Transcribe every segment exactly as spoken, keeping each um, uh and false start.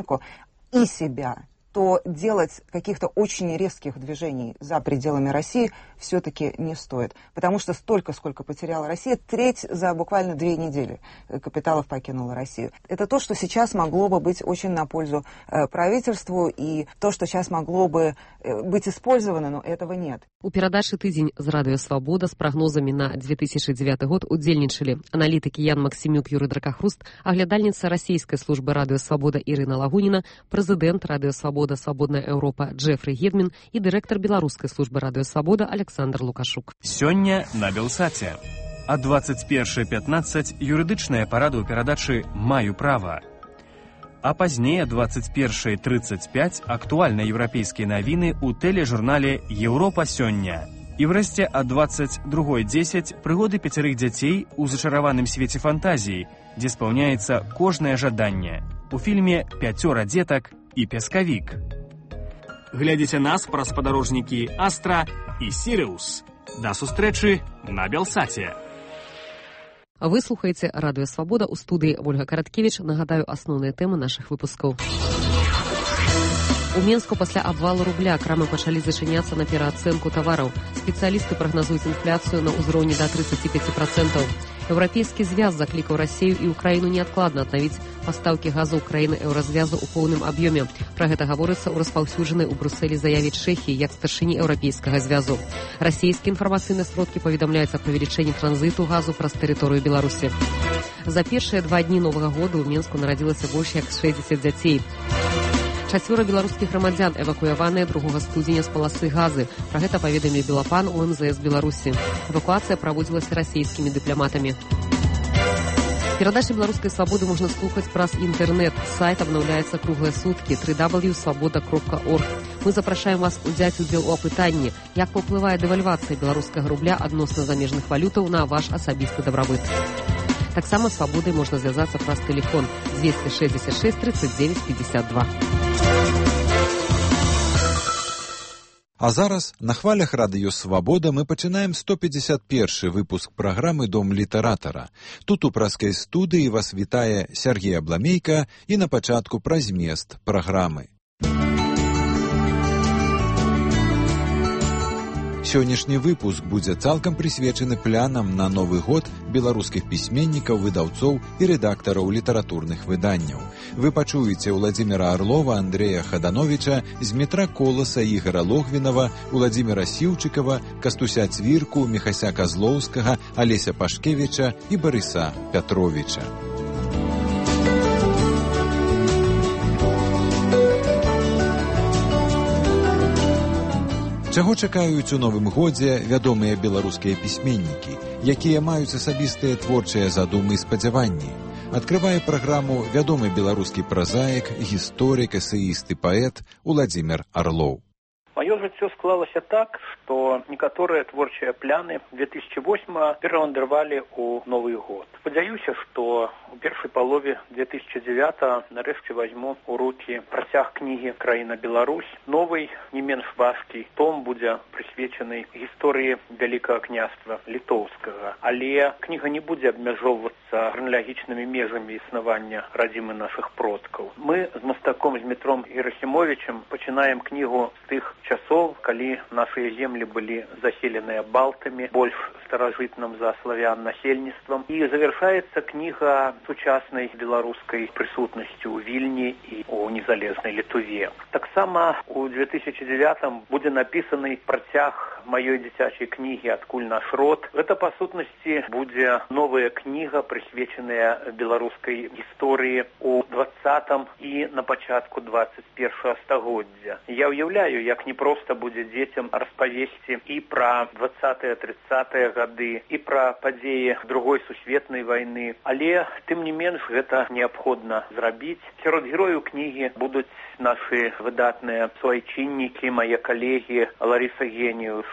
экономику и себя, то делать каких-то очень резких движений за пределами России все-таки не стоит. Потому что столько, сколько потеряла Россия, треть за буквально две недели капиталов покинула Россию. Это то, что сейчас могло бы быть очень на пользу э, правительству, и то, что сейчас могло бы э, быть использовано, но этого нет. У перадачы «Тыдзень» з Радыё Свабода з прагнозамі на две тысячи девятый год удзельнічалі аналітыкі Ян Максімюк, Юрый Дракахруст, аглядальніца расійскай службы Радыё Свабода Ірына Лагуніна, прэзідэнт Радыё Свабода «Свабодная Еўропа» Джефры Гедмін і дырэктар беларускай службы Радыё Свабода Александр Лукашук. Сёння на Белсаце. А двадцать першая пятнадцать юрыдычная парада ў перадачы «Маю права». А пазней двадцать першая тридцать пять актуальныя еўрапейскія навіны ў тэлежурнале «Еўропа сёння». І врэшце а двадцать другая дзесяць прыгоды пяцярых дзяцей у зачараваным свеце фантазіі, дзе спаўняецца кожнае жаданне. У фільме «Пяцёра дзетак» і «Пяскавік». Глядзіце нас праз спадарожнікі «Астра» і «Сіриус». Да сустрэчы на Белсаце. Вы слухаеце Радыё Свабода, у студыі Ольга Караткевіч. Нагадаю асноўныя тэмы нашых выпускаў. У Менску пасля абвалу рубля крамы пачалі зачыняцца на пераацэнку тавараў. Спецыялісты прагназуюць інфляцыю на ўзроўні да тридцать пять процентов. Еўрапейскі звяз заклікаў Расію і Украіну неадкладна аднавіць пастаўкі газу краіны еўразвязу ў поўным аб'ёме. Пра гэта гаворыцца ў распаўсюджанай у Брусэлі заяве Чэхіі як старшыні еўрапейскага звязу. Расійскія інфармацыйныя сродкі паведамляюць аб павелічэнні транзіту газу праз тэрыторыю Беларусі. За першыя два дні новага года ў Менску нарадзілася больш як шэсцьдзесят дзяцей. Чацвёра беларускіх грамадзян эвакуяваныя другога студзеня з паласы газы. Пра гэта паведамілі Белапан у эм зэ эс Беларусі. Эвакуацыя праводзілася расійскімі дыпламатамі. Перадачы беларускай свабоды можна слухаць праз інтэрнэт. Сайт абнаўляецца круглыя суткі дабл ю дабл ю дабл ю крапка свабода крапка орг. Мы запрашаем вас узяць удзел у апытанні, як паўплывае дэвальвацыя беларускага рубля адносна замежных валютаў на ваш асабісты дабрабыт. Таксама свабодай можна звязацца праз тэлефон двести шестьдесят шесть тридцать девять пятьдесят два. А зараз на хвалях Радыё Свабода мы пачынаем сто пятьдесят первый выпуск праграмы «Дом літаратара». Тут у праскай студыі вас вітае Сергей Абламейка і на пачатку пра змест праграмы. Сённяшні выпуск будзе цалкам прысвечаны планам на новы год беларускіх пісьменнікаў, выдаўцоў і рэдактараў літаратурных выданняў. Вы пачуеце Владзіміра Арлова, Андрэя Хадановіча, Змітра Коласа, Ігара Логвінава, Владзіміра Сіўчыкава, Кастуся Цвірку, Міхася Казлоўскага, Алеся Пашкевіча і Барыса Пятровіча. Чаго чакаюць у новым годзе вядомыя беларускія пісьменнікі, якія маюць асабістыя творчыя задумы і спадзяванні? Адкрывае праграму вядомы беларускі празаік, гісторык, эсеіст і паэт Владзімір Арлоў. Маё жыццё склалася так, што некаторыя творчыя пляны две тысячи восьмого перавандрывалі ў новы год. Спадзяюся, што у першай палове две тысячи девятого нарэшце вазьму ў рукі працяг кнігі «Краіна Беларусь». Новый, не менш важкі том будзе прысвечаны гісторыі Вялікага княства літоўскага. Але кніга не будзе абмяжоўвацца храналагічнымі межамі існавання радзімы нашых продкаў. Мы з мастаком Змітром Герасімовічам пачынаем кнігу з тых часоў, калі нашыя землі былі заселеныя балтамі, больш старажытным за славян насельніцтвам. І завяршаецца кніга сучаснай беларускай прысутнасцю ў Вільні і ў незалежнай Літве. Таксама у две тысячи девятом будзе напісаны працяг маёй дзіцячай кнігі «Адкуль наш род». Гэта, па сутнасці, будзе новая кніга, прысвечаная беларускай гісторыі ў двадцатым і на пачатку двадцать першага стагоддзя. Я ўяўляю, як не проста будзе дзецям распавесці і пра двадцатыя тридцатыя гады, і пра падзеі другой сусветнай вайны. Але, тым не менш, гэта неабходна зрабіць. Сярод герояў кнігі будуць нашы выдатныя суайчыннікі, мае калегі Ларыса Геніуш,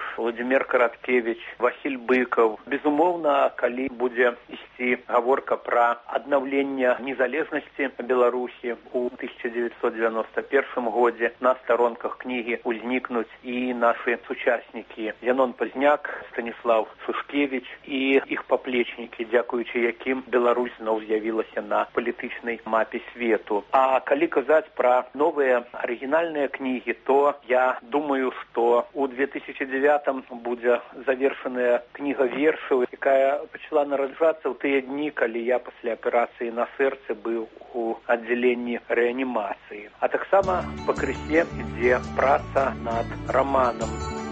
Владимир Караткевич, Василь Быков. Безумоўна, калі будзе ісці гаворка пра аднаўленне незалежнасці Беларусі у тысяча девятьсот девяносто первом годзе, на сторонках кнігі узнікнуць і нашы сучаснікі Янон Пазняк, Станіслав Сушкевич і іх паплечнікі, дзякуючы якім Беларусь зноў з'явілася на палітычнай мапе свету. А калі казаць пра новыя арыгінальныя кнігі, то я думаю, што у две тысячи девятом будзе завершаная кніга вершаў, якая пачала нараджацца ў тыя дні, калі я пасля аперацыі на сэрцы быў у аддзяленні рэанімацыі. А таксама пакрысе ідзе праца над раманам.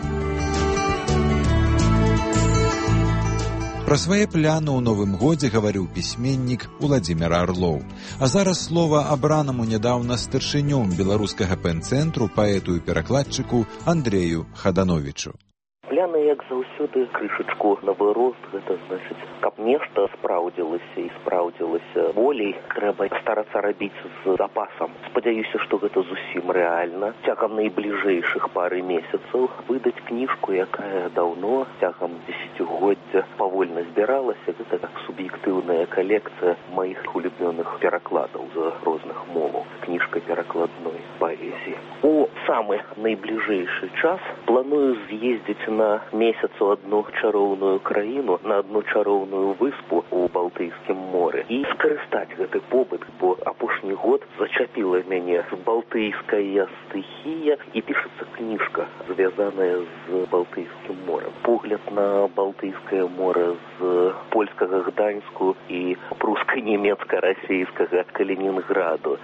Пра свае пляны ў новым годзе гаварыў пісьменнік Уладзімір Арлоў. А зараз слова абранаму нядаўна старшынём беларускага пэн-цэнтру, паэту і перакладчыку Андрею Хадановічу. Пляны, як заўсёды, крышачку на вырост, гэта значыць, каб нешта спраўдзілася і спраўдзілася болей, трэба старацца рабіць з запасам. Спадзяюся, што гэта зусім рэальна. Цягам найбліжэйшых пары месяцаў выдаць кніжку, якая даўно, цягам дзесяцігоддзя павольна збіралася. Гэта так суб'ектыўная калекцыя маіх улюбёных перакладаў з розных моваў. Кніжка перакладной паэзіі. У самы найбліжэйшы час планую з'ездзіць на месяц у одну чароўную краіну, на одну чароўную выспу у Балтыйскім моры і скарыстаць гэты побыт, бо апошні год зачапіла мяне балтыйская стыхія і пішацца кніжка, звязаная з Балтыйскім морем. Погляд на Балтыйскае море з польскага Гданьску і пруска-нямецка-расійскага Калінінграду,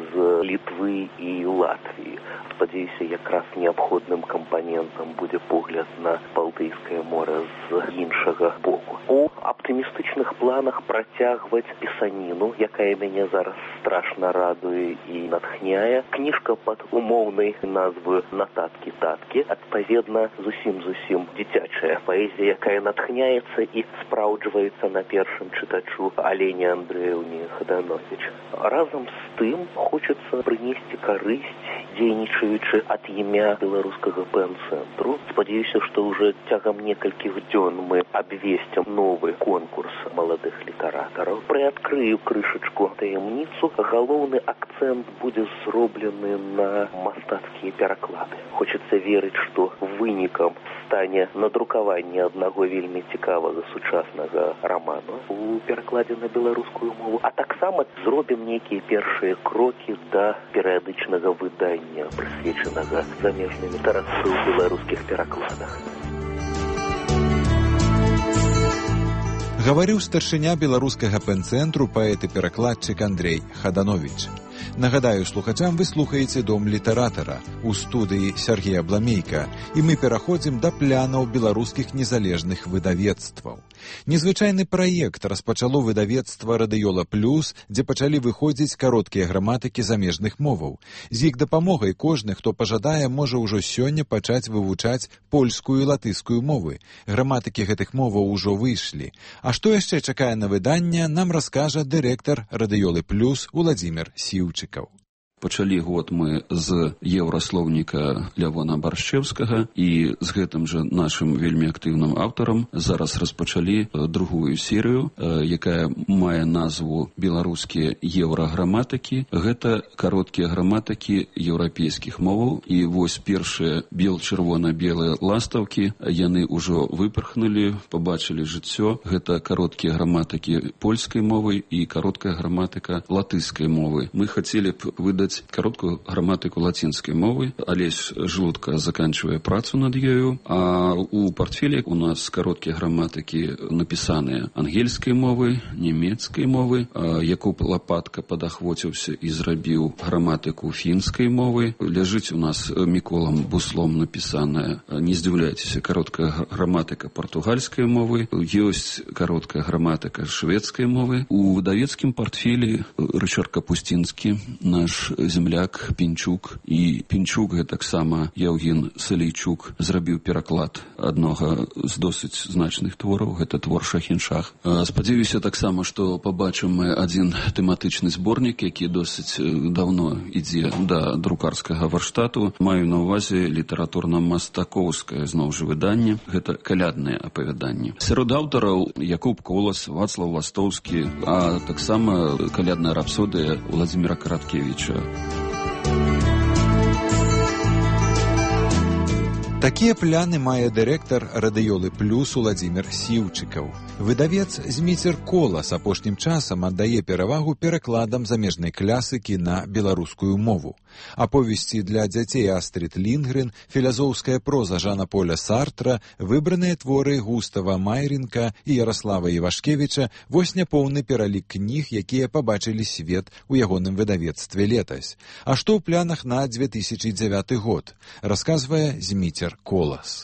з Літвы і Латвіі. Спадзяюся, якраз неабходным кампанентам будзе погляд на Балтыйскае море з іншага боку. У аптымістычных планах працягваць пісаніну, якая мяне зараз страшна радуе і натхняе. Кніжка пад умоўнай назвы «Нататкі-таткі», адпаведна зусім-зусім дзіцячая паэзія, якая натхняецца і спраўджваецца на першым чытачу Алені Андрэеўне Хадановіч. Разам з тым хочацца прынесці карысць, дзейнічаючы ад імя беларускага пэн-цэнтру. Спадзяюся, што ўжо цягам некалькіх дзён мы абвесцім новы конкурс маладых літаратараў. Прыадкрыю крышачку таямніцу. Галоўны акцэнт будзе зроблены на мастацкія пераклады. Хочацца верыць, што вынікам стане надрукаванне аднаго вельмі цікавага сучаснага раману у перакладзе на беларускую мову, а таксама зробім нейкія першыя крокі да перыядычнага выдання, прысвечанага замежнай літаратуры ў беларускіх перакладах. Гаварыў старшыня беларускага пэн-цэнтру паэт і перакладчык Андрей Хадановіч. Нагадаю слухачам, вы слухаеце «Дом літаратара» у студыі Сергея Бламейка, і мы пераходзім да плянаў беларускіх незалежных выдавецтваў. Незвычайны праект распачало выдавецтва «Радыёла Плюс», дзе пачалі выходзіць кароткія граматыкі замежных моваў. З іх дапамогай кожны, хто пажадае, можа ўжо сёння пачаць вывучаць польскую і латышскую мовы. Граматыкі гэтых моваў ужо выйшлі. А што яшчэ чакае на выданне, нам раскажа дырэктар «Радыёлы Плюс» Уладзімір Сіўчыкаў. Пачалі год мы з еўраслоўніка Лявона Баршчэўскага і з гэтым жа нашым вельмі актыўным аўтарам зараз распачалі другую серыю, якая мае назву «Беларускія еўраграматыкі». Гэта кароткія граматыкі еўрапейскіх моваў. І вось першыя бел-чырвона-белыя ластаўкі, яны ўжо выпархнулі, пабачылі жыццё. Гэта кароткія граматыкі польскай мовы і кароткая граматыка латышскай мовы. Мы хацелі б выдаць кароткую граматыку лацінскай мовы. Алесь Жлудка заканчивае працу над ёю, а у партфелі у нас кароткія граматыкі напісаныя ангельскай мовы, нямецкай мовы. Якуб Лапатка падахвоціўся і зрабіў граматыку фінскай мовы. Ляжыць у нас Міколам Буслом напісаная, не здзіўляйцеся, кароткая граматыка партугальскай мовы. Ёсць кароткая граматыка шведскай мовы. У выдавецкім партфелі Рычард Капустінскі, наш земляк Пінчук, і Пінчук гэтаксама Яўген Салейчук зрабіў пераклад аднога з досыць значных твораў, гэта твор Шахіншах. Спадзяюся таксама, што пабачым мы адзін тэматычны зборнік, які досыць даўно ідзе да друкарскага варштату. Маю на ўвазе літаратурна-мастакоўскае зноў жа выданне, гэта калядныя апавяданні. Сярод аўтараў Якуб Колас, Вацлаў Ластоўскі, а таксама калядная рапсодыя Владзіміра Караткевіча. Такія пляны мае дырэктар радыёлы «Плюс» Уладзімір Сіўчыкаў. Выдавец Зміцер Колас апошнім часам аддае перавагу перакладам замежнай класыкі на беларускую мову. Аповесці для дзяцей Астрід Лінгрен, філазофская проза Жана-Поля Сартра, выбраныя творы Густава Майрінка і Ярослава Івашкевіча – вось няпоўны пералік кніг, якія пабачылі свет у ягоным выдавецтве летась. А што ў планах на две тысячы дзявяты год, расказвае Зміцер Колас.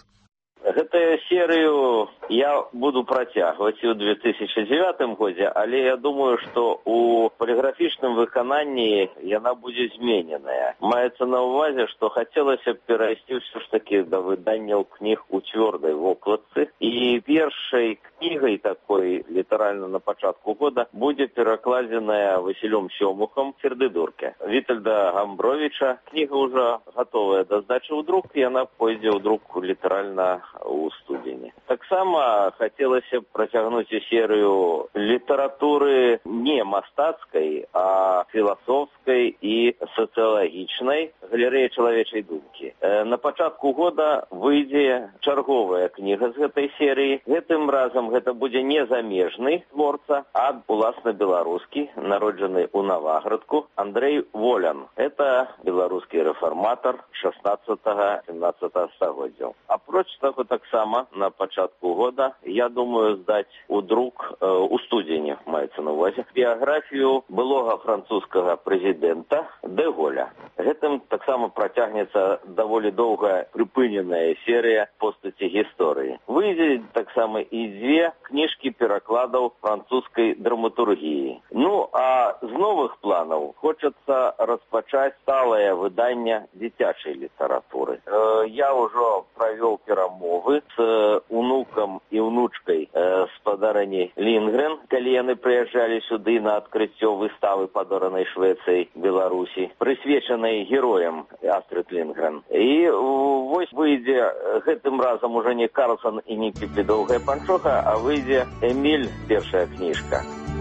Гэтую серыю я буду працягваць і ў две тысячы дзявятым годзе, але я думаю, што у поліграфічным выкананні яна будзе змененая. Маецца на ўвазе, што хацелася б перайсці ўсё ж такі да выданняў кніг у цвёрдай вокладцы. І першай кнігай такой, літаральна на пачатку года, будзе перакладзеная Васілём Сёмухам «Сердыдурке» Вітальда Гамбровіча. Кніга ўжо гатовая да здачы ў друк, і яна пойдзе ў друк літаральна у студзені. Таксама хацелася б працягнуць і серыю літаратуры не мастацкай, а філасофскай і сацыялагічнай, галерэя чалавечай думкі. На пачатку года выйдзе чарговая кніга з гэтай серыі. Гэтым разам гэта будзе не замежны творца, а уласна беларускі, народжаны ў Наваградку, Андрэй Волян. Это беларускі рэфарматар шаснаццатага-сямнаццатага стагоддзяў. Апроч таго, таксама на пачатку года я думаю здаць у друк э, у студзені, маецца на ўвазе, біяграфію былога французскага прэзідэнта Дэ Голя. Гэтым таксама працягнецца даволі доўга прыпыненая серыя постаці гісторыі. Выйдзе таксама і дзве кніжкі перакладаў французскай драматургіі. Ну, а з новых планаў хочацца распачаць сталае выданне дзіцячай літаратуры. Э, я ўжо правёў перамовы з унукам і ўнучкай э, спадарыні Лінгрен, калі яны прыязджалі сюды на адкрыццё выставы падоранай Швецыяй Беларусі, прысвечанай героям Астрід Лінгрен. І вось выйдзе гэтым разам уже не Карлсон і не Піпі-доўгая панчоха, а выйдзе Эміль, першая кніжка.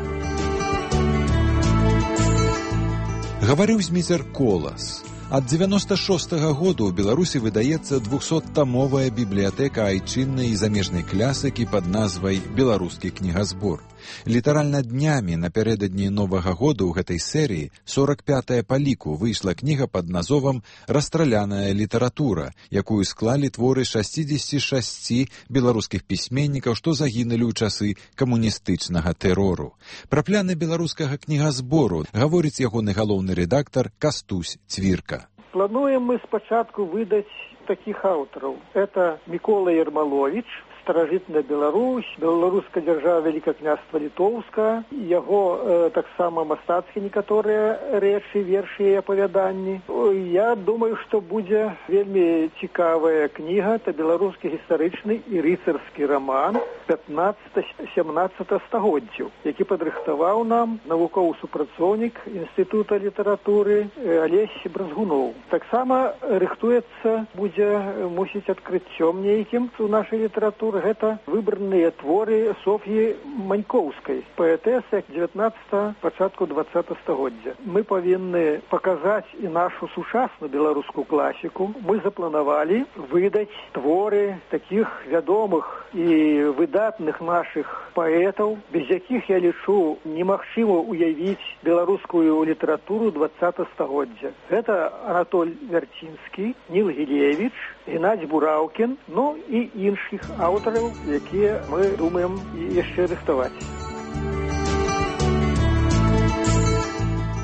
Гаварыў Зміцер Колас. Ад дзевяноста шостага году ў Беларусі выдаецца двухсоттамовая бібліятэка айчыннай і замежнай класыкі пад назвай «Беларускі кнігазбор». Літаральна днямі напярэдадні Новага года ў гэтай серыі, сорак пятая па ліку, выйшла кніга пад назовам «Расстраляная літаратура», якую склалі творы шасцідзесяці шасці беларускіх пісьменнікаў, што загінулі ў часы камуністычнага тэрору. Пра пляны беларускага кнігазбору гаворыць ягоны галоўны рэдактар Кастусь Цвірка. Плануем мы спачатку выдаць такіх аўтараў. Это Мікола Ермаловіч, старажытная Беларусь, беларуская дзяржава Вялікае княства Літоўска, яго э, таксама мастацкія некаторыя рэчы, вершы і апавяданні. Я думаю, што будзе вельмі цікавая кніга, это беларускі гістарычны і рыцарскі раман пятнаццатага-сямнаццатага стагоддзяў, які падрыхтаваў нам навуковы супрацоўнік Інстытута літаратуры Алесь Бразгуноў. Таксама рыхтуецца, будзе, мусіць, адкрыццём нейкім у нашай літаратуры. Гэта выбраныя творы Соф'і Манькоўскай, паэтэсы дзевятнаццатага, пачатку дваццатага стагоддзя. Мы павінны паказаць і нашу сучасную беларускую класіку. Мы запланавалі выдаць творы такіх вядомых і выдатных нашых паэтаў, без якіх, я лічу, немагчыма уявіць беларускую літаратуру дваццатага стагоддзя. Гэта Анатоль Вярцінскі, Ніл Гілевіч, Геннадзь Бураўкін, ну і іншых аўтараў, якія мы думаем яшчэ рыхтаваць.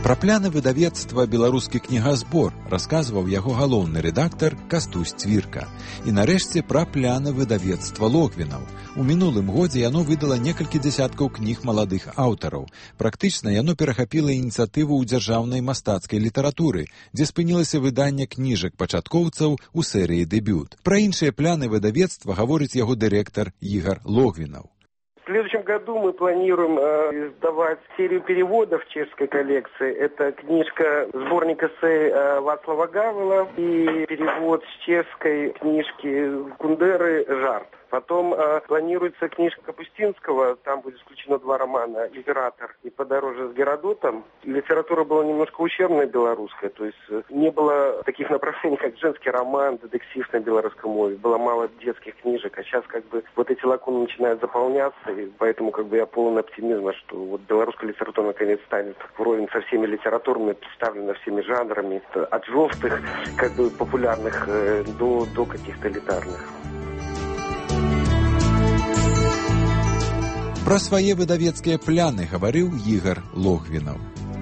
Пра пляны выдавецтва «Беларускі кнігазбор» расказваў яго галоўны рэдактар Кастусь Цвірка. І нарэшце пра пляны выдавецтва Логвінаў. У мінулым годзе яно выдала некалькі дзясяткаў кніг маладых аўтараў. Практычна яно перахапіла ініцыятыву ў дзяржаўнай мастацкай літаратуры, дзе спынілася выданне кніжак пачаткоўцаў у серыі «Дэбют». Пра іншыя пляны выдавецтва гаворыць яго дырэктар Ігар Логвінаў. В следующем году мы планируем э, издавать серию переводов чешской коллекции. Это книжка, сборник эссе э, Вацлава Гавела и перевод с чешской книжки Кундеры «Жарт». Потом э, планируется книжка Капустинского, там будет исключено два романа «Литератор» и «Подороже с Геродотом». Литература была немножко ущербная белорусская, то есть э, не было таких направлений, как женский роман, детектив на белорусском мове, было мало детских книжек, а сейчас как бы вот эти лакуны начинают заполняться, и поэтому как бы я полон оптимизма, что вот белорусская литература наконец станет вровень со всеми литературами, представлена всеми жанрами, от жёстких, как бы популярных э, до, до каких-то элитарных. Пра свае выдавецкія пляны гаварыў Ігар Логвінаў.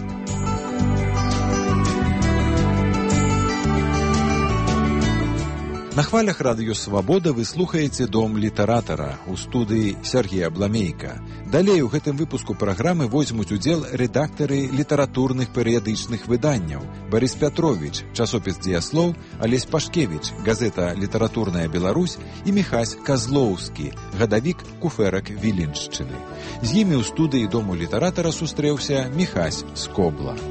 На хвалях радыё «Свабода» вы слухаеце «Дом літаратара» у студыі Сергея Бламейка. Далей у гэтым выпуску праграмы возьмуць удзел рэдактары літаратурных перыядычных выданняў Барыс Пятровіч, часопіс «Дзеяслоў», Алесь Пашкевіч, газета «Літаратурная Беларусь» і Міхась Казлоўскі, гадавік куфэрак Віленшчыны. З імі ў студыі «Дому літаратара» сустрэўся Міхась Скобла.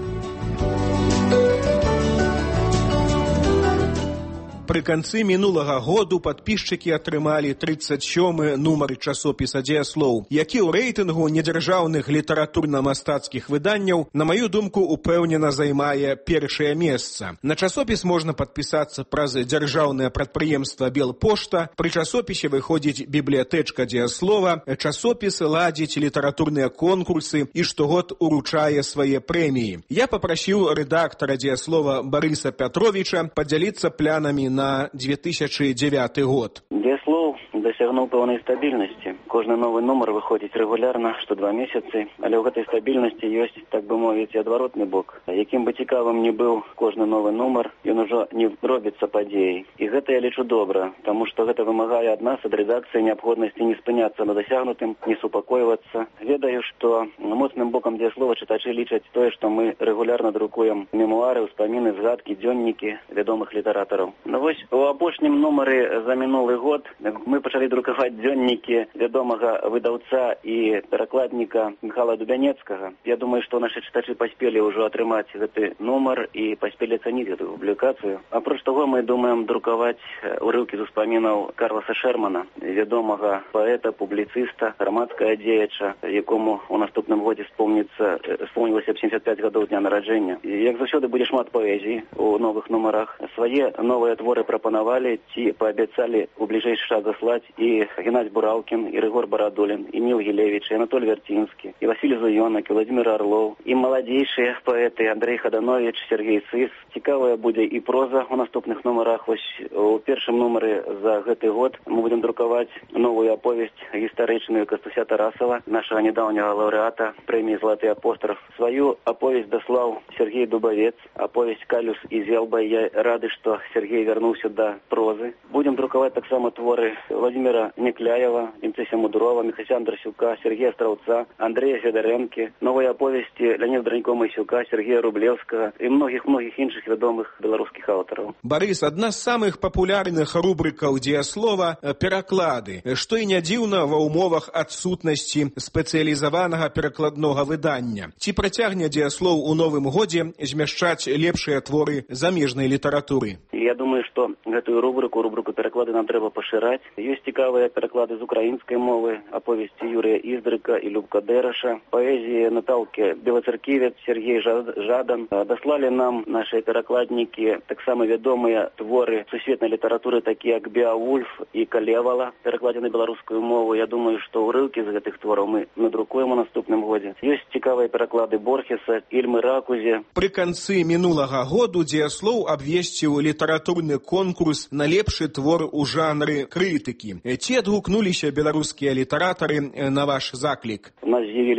Пры канцы мінулага году падпісчыкі атрымалі трыццаць сёмы нумар часопіса «Дзеяслоў», які ў рэйтынгу недзяржаўных літаратурна-мастацкіх выданняў, на маю думку, упэўнена займае першае месца. На часопіс можна падпісацца праз дзяржаўнае прадпрыемства «Белпошта». Пры часопісе выходзіць бібліятэчка «Дзеяслова». Часопіс ладзіць літаратурныя конкурсы і штогод уручае свае прэміі. Я папрасіў рэдактара «Дзеяслова» Барыса Пятровіча падзяліцца планамі на две тысячи девятый год. «Дзеяслоў» дасягнуў пэўнай стабільнасці. Кожны новы нумар выходзіць рэгулярна, што два месяцы, але ў гэтай стабільнасці ёсць, так бы мовіць, і адваротны бок. Якім бы цікавым ні быў кожны новы нумар, ён ужо не робіцца падзеяй. І гэта я лічу добра, таму што гэта вымагае ад нас, ад рэдакцыі, неабходнасці не спыняцца на дасягнутым, не супакойвацца. Ведаю, што моцным бокам «Дзеяслова» чытачы лічаць тое, што мы рэгулярна друкуем мемуары, ўспаміны, згадкі, дзённікі вядомых літаратараў. Ну вось у апошнім нумары за мінулы год мы пачалі друкаваць дзённікі вядомага выдаўца і перакладніка Михайла Дубянецкага. Я думаю, што нашы чытачы паспелі ўжо атрымаць гэты нумар і паспелі ацаніць гэтую публікацыю. Апроч таго, мы думаем друкаваць урыўкі з успамінаў Карласа Шермана, вядомага паэта, публіцыста, грамадскага дзеяча, якому у наступным годзе спомніцца спомнілася б семьдесят пять гадоў дня нараджэння. І, як заўсёды, будзе шмат паэзіі у новых нумарах. Свае новыя творы прапанавалі ці паабяцалі у бліжэйшы час заслаць і Геннадзь Бураўкін, і Рыгор Барадулін, і Ніл Гілевіч, і Анатоль Вярцінскі, і Васіль Зуёнак, і Владзімир Арлоў, і маладзейшыя паэты Андрэй Хаданович, Сергей Сыс. Цікавая будзе і проза у наступных нумарах. Вось у першым нумары за гэты год мы будзем друкаваць новую аповесць гістарычную Кастуся Тарасава, нашага нядаўняга лаўрэата прэміі «Залаты апостроф». Сваю аповесць даслаў Сергей Дубавец, аповесць «Калюс і Зелба». Я рады, што Сергей вярнуўся да прозы. Будзем друкаваць таксама творы Владимира Некляева, Вінцэся Мудрова, Міхася Андрасюка, Сергея Страўца, Андрэя Федарэнкі, новыя аповесці Леоніда Дранько-Масюка, Сергея Рублевскага і многіх-многіх іншых вядомых беларускіх аўтараў. Барыс, адна з самых папулярных рубрыкаў «Дзеяслова» – пераклады, што і не дзіўна ва ўмовах адсутнасці спецыялізаванага перакладнога выдання. Ці працягне «Дзеяслоў» у новым годзе змяшчаць лепшыя творы замежнай літаратуры? Я думаю, што гэтую рубрыку, рубрыку пераклады нам трэба пашыраць. Ёсць цікавыя пераклады з украінскай мовы, аповесці Юрыя Іздрыка і Любка Дэраша, паэзіі Наталкі Белацерківец, Сергей Жадан. Даслалі нам нашыя перакладнікі таксама вядомыя творы сусветнай літаратуры, такія як Беавульф і Калевала, перакладзены на беларускую мову. Я думаю, што ўрыўкі з гэтых твораў мы надрукуем у наступным годзе. Ёсць цікавыя пераклады Борхеса, Ільмы Ракузе. Пры канцы мінулага году «Дзеяслоў» абвесціў літаратурны конкурс на лепшы твор у жанры крытыкі. Ці адгукнуліся беларускія літаратары на ваш заклік? У нас з'явіліся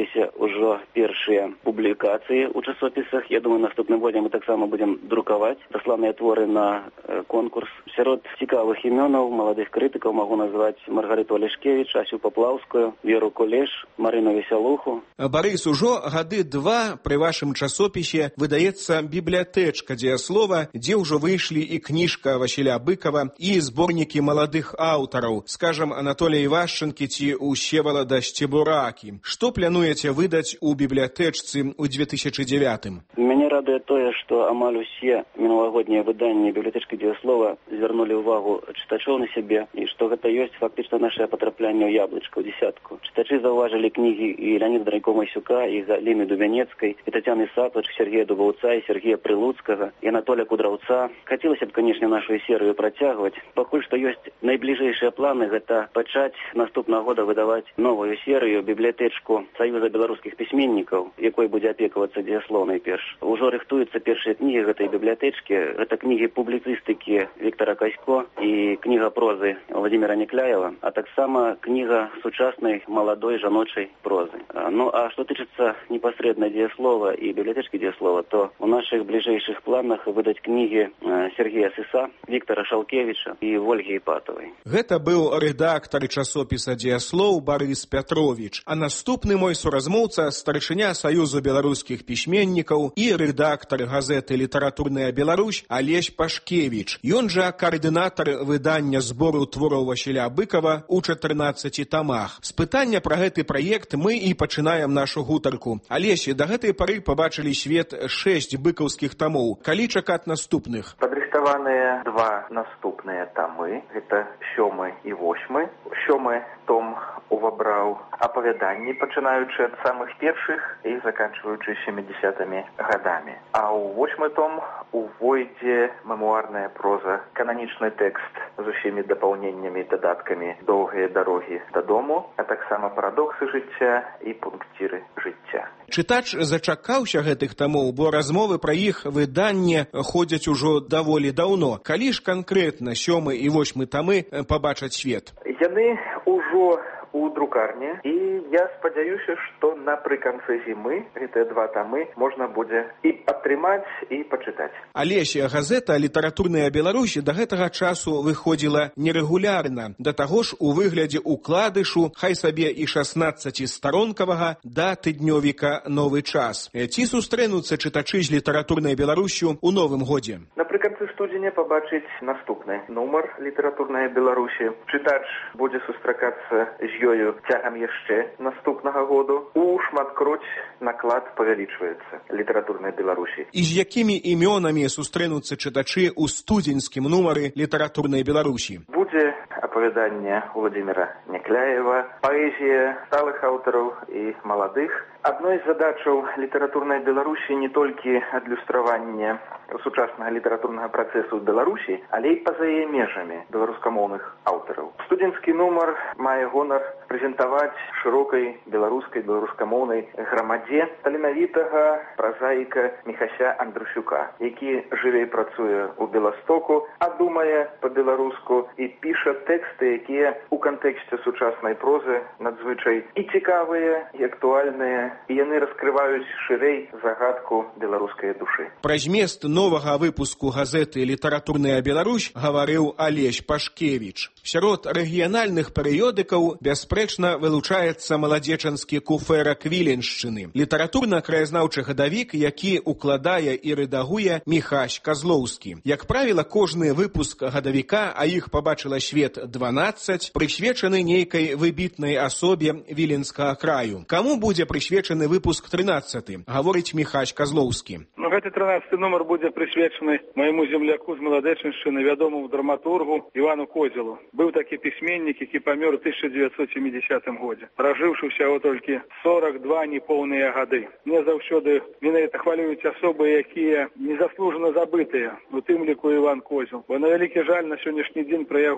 з'явіліся ўжо першыя публікацыі ў часопісах. Я думаю, наступным годзе мы таксама будзем друкаваць дасланыя творы на конкурс. Сярод цікавых імёнаў маладых крытыкаў магу назваць Маргарыту Алешкевіч, Асю Паплаўскую, Веру Кулеш, Марыну Весялуху. Барыс, ужо гады два пры вашым часопісе выдаецца бібліятэчка дзеяслова, дзе ўжо выйшлі і кніжка Васіля Быкова, і зборнікі маладых аўтараў, скажам, Анатолія Івашчынкі ці Усевалада Сцебуракі. Што плануеце выдаць у бібліятэчцы ў две тысячы дзевятым? Мяне радуе тое, што амаль усе мінулагоднія выданні бібліятэчкі дзеяслова звярнулі ўвагу чытачоў на сябе, і што гэта ёсць фактычна наше патраплянне ў яблычка, ў дзесятку. Чытачы заўважылі кнігі і Леаніда Драйко-Масюка, і Галіны Дубяняцкай, і Тацяны Сапач, Сергея Дубаўца, і Сергея Прылуцкага, і Анатолія Кудраўца. Хацелася б, канешне, нашу серыю працягваць. Пакуль што ёсць найбліжэйшыя планы, гэта пачаць наступнага года выдаваць новую серыю, бібліятэчку Саюза беларускіх пісьменнікаў, якой будзе апекавацца дзеяслоў найперш. Ужо рыхтуюцца першыя кнігі гэтай бібліятэчкі. Гэта кнігі публіцыстыкі Віктора Касько і кніга прозы Владимира Некляева, а таксама кніга сучаснай маладой жаночай прозы. Ну, а што тычыцца непасрэдна дзеяслова і бібліятэчкі дзеяслова, то у нашых бліжэйшых планах выдаць кнігі Сергея Сыса, Віктора Шалкевіча і Вольгі Іпатавай. Гэта быў рэдактар часопіса «Дзеяслоў» Барыс Пятровіч, а наступны мой суразмоўца, старшыня Саюзу беларускіх пісьменнікаў і рэдактар газеты «Літаратурная Беларусь» Алесь Пашкевіч. Ён жа каардынатар выдання збору твораў Васіля Быкова ў чатырнаццаці тамах. З пытання пра гэты праект мы і пачынаем нашу гутарку. Алесь, да гэтай пары пабачылі свет шэсць быкаўскіх тамоў. Калі чакаць наступных? Падрыхтаваныя два наступныя тамы. Гэта сёмы і восьмы. Сёмы том увабраў апавяданні, пачынаючы ад самых першых і заканчваючы сямідзесятымі гадамі. А ў восьмы том увойдзе мемуарная проза, кананічны тэкст з усімі дапаўненнямі і дадаткамі «Доўгія дарогі дадому», а таксама «Парадоксы жыцця» і «Пункціры жыцця». Чытач зачакаўся гэтых тамоў, бо размовы пра іх выданне ходзяць ужо даволі даўно. Калі ж канкрэтна сёмы і восьмы тамы пабачаць свет? Яны ўжо у друкарні, і я спадзяюся, што напрыканцы зімы гэтыя два тамы можна будзе і атрымаць, і пачытаць. Алесь, газета «Літаратурная Беларусь» да гэтага часу выходзіла нерэгулярна, да таго ж у выглядзе укладышу, хай сабе і шаснаццацісторонкавага, да тыднёвіка «Новы час». Ці сустрэнуцца чытачы з «Літаратурнай Беларусью» у новым годзе? Напрыканцы студзеня пабачыць наступны нумар «Літаратурная Беларусь». Чытач будзе сустракацца з ёю цягам яшчэ наступнага году. У шматкроць наклад павялічваецца «Літаратурнай Беларусі». І з якімі імёнамі сустрэнуцца чытачы ў студзеньскім нумары «Літаратурнай Беларусі»? Будзе апавяданне Владимира Некляева, паэзія сталых аўтараў і маладых. Адной з задачаў «Літаратурнай Беларусі» не толькі адлюстраванне сучаснага літаратурнага працэсу ў Беларусі, але і па-за яе межамі беларускамоўных аўтараў. Студзеньскі нумар мае гонар прэзентаваць шырокай беларускай беларускамоўнай грамадзе таленавітага празаіка Міхася Андрусюка, які жыве і працуе ў Беластоку, а думае па-беларуску і піша тэксты, якія ў кантэксце сучаснай прозы надзвычай і цікавыя, і актуальныя, і яны раскрываюць шырэй загадку беларускай душы. Пра змест новага выпуску газеты «Літаратурная Беларусь» гаварыў Алесь Пашкевіч. Сярод рэгіянальных перыёдыкаў бясспрэчна вылучаецца маладзечанскі куфэрак Віленшчыны, літаратурна-краязнаўчы гадавік, які укладае і рэдагуе Міхась Казлоўскі. Як правіла, кожны выпуск гадавіка, а іх пабачыла свет дванаццаць, прысвечаны нейкай выбітнай асобе віленскага краю. Каму будзе прысвечаны выпуск трынаццаты, гаворыць Міхась Казлоўскі. Ну, гэты трынаццаты нумар будзе прысвечаны майму земляку з маладэчаншчыны, вядомаму драматургу Івану Козелу. Быў такі пісьменнік, які памёр у тысяча дзевяцьсот сямідзесятым годзе, пражыўшы ўсяго толькі сорак два непоўныя гады. Мне заўсёды менавіта хвалююць асобы, якія незаслужана забытыя, у тым ліку Іван Козел. Бо на вялікі жаль на сённяшні дзень пра яго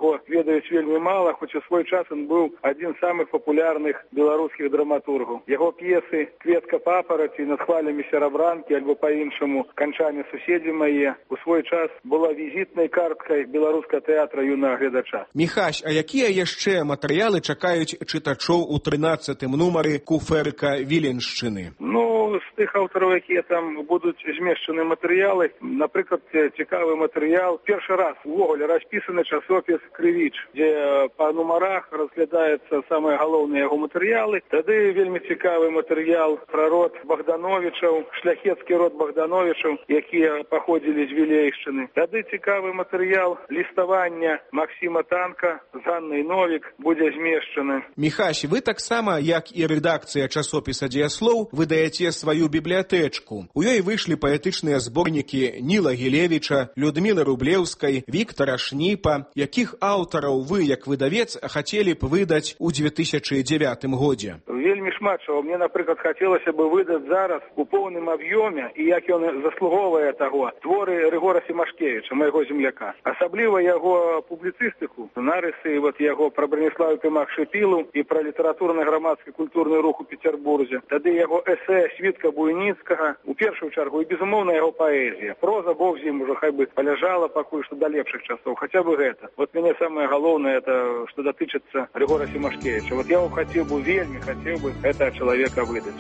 яго ведаюць вельмі мала, хоць у свой час он быў адзін з самых папулярных беларускіх драматургаў. Яго п'есы «Кветка папараці», «Над хвалямі серабранкі» альбо па-іншаму «Канчане суседзі мае» у свой час была візітнай карткай беларускага тэатра юнага гледача. Міхась, а якія яшчэ матэрыялы чакаюць чытачоў у трынаццатым нумары «Куфэрка Віленшчыны»? Ну, з тых аўтараў, якія там будуць змешчаны матэрыялы, напрыклад, цікавы матэрыял. Першы раз увогуле распісаны часопіс «Крывіч», дзе па нумарах разглядаецца самыя галоўныя яго матэрыялы. Тады вельмі цікавы матэрыял пра род Богдановичаў, шляхецкі род Богдановичаў, якія паходзілі з Вілейшчыны. Тады цікавы матэрыял ліставання Максіма Танка з Ганнай Новік будзе змешчаны. Міхась, вы таксама, як і рэдакцыя часопіса «Дзеяслоў», выдаеце сваю бібліятэчку. У ёй выйшлі паэтычныя зборнікі Ніла Гілевіча, Людмілы Рублеўскай, Віктара Шніпа. Якіх аўтараў вы, як выдавец, хацелі б выдаць у две тысячы дзевятым годзе? Вельмі шмат чаго. Мне, напрыклад, хацелася бы выдаць зараз у поўным аб'ёме, і як ён заслуговвае таго, творы Рыгора Семашкевіча, майго земляка. Асабліва яго публіцыстыку, нарысы вот яго пра Браніславу Пімах-Шыпілу і пра літаратурны грамадскі культурны рух у Петербурзе. Тады яго эсэ Світка Буйніцкага, у першую чаргу, і, безумоўна, яго паэзія. Проза, бог з ім, ужо хай бы паляжала пакуль што да лепшых часоў, хаця бы гэта. Вот мяне самае галоўнае, это што датычыцца Рыгора Семашкевіча. Вот я хацеў бы, вельмі хацеў бы гэтага чалавека выдаць.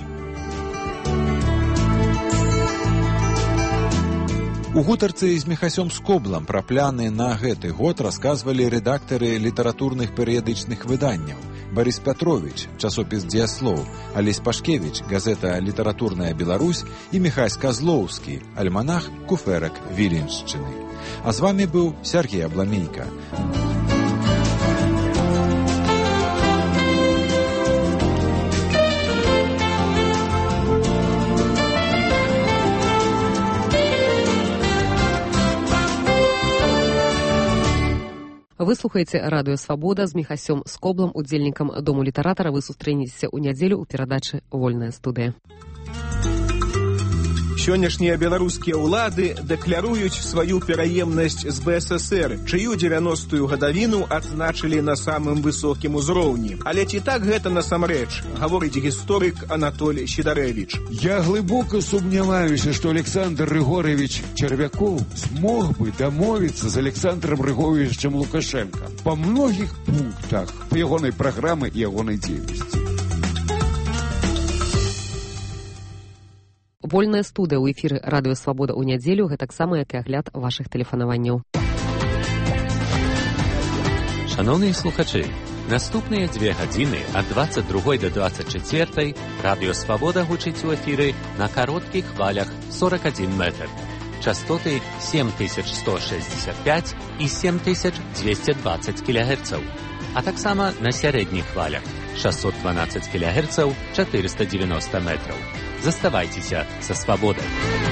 У гутарцы з Міхасём Скоблам пра пляны на гэты год расказвалі рэдактары літаратурных перыядычных выданняў. Барыс Пятрович, часопіс «Дзеяслоў», Алесь Пашкевіч, газета «Літаратурная Беларусь» і Міхась Казлоўскі, альманах «Куфэрак Віленшчыны». А з вамі быў Сергей Абламейка. Вы слухаеце радыё «Свабода» з Міхасём Скоблам, удзельнікам Дому літаратара. Вы сустрэнецеся ў нядзелю ў перадачы «Вольная студыя». Сённяшнія беларускія ўлады дэкляруюць сваю пераемнасць з бэ эс эсэр, чыю дзевяностую гадавіну адзначылі на самым высокім узроўні. Але ці так гэта насамрэч, гаворыць гісторык Анатоль Сідарэвіч. Я глыбока сумняваюся, што Александр Рыгорович Червяков смог бы дамовіцца з Александром Рыгоровичем Лукашенко па многіх пунктах па ягонай праграмы і ягонай дзейнасці. Вольная студыя ў эфіры радыё «Свабода» ў нядзелю, гэтаксама як і агляд вашых тэлефанаванняў. Шановныя слухачы, наступныя дзве гадзіны ад дваццаць другой да дваццаць чацвёртай радыё «Свабода» гучыць у эфіры на кароткіх хвалях сорок адзін метр. Частоты сем тысяч сто шэсцьдзесят пяць і сем тысяч дзвесце дваццаць кілагерцаў, а таксама на сярэдніх хвалях шэсцьсот дванаццаць кілагерцаў, чатырыста дзевяноста метраў. Заставайцеся са «Свабодай».